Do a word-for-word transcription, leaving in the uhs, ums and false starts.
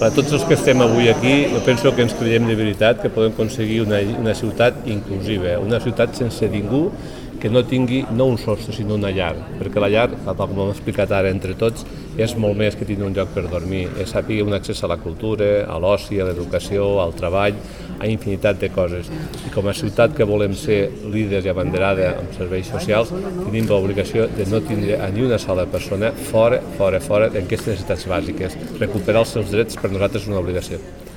Per a tots els que estem avui aquí, jo penso que ens creiem de veritat que podem aconseguir una, una ciutat inclusiva, una ciutat sense ningú que no tingui no un sostre, sinó una llar, perquè la llar, tal com hem explicat ara entre tots, és molt més que tenir un lloc per dormir, és saber un accés a la cultura, a l'oci, a l'educació, al treball, a infinitat de coses. I com a ciutat que volem ser líders i abanderada en serveis socials, tenim l'obligació de no tindre a ni una sola persona fora, fora, fora d'aquestes necessitats bàsiques. Recuperar els seus drets per nosaltres és una obligació.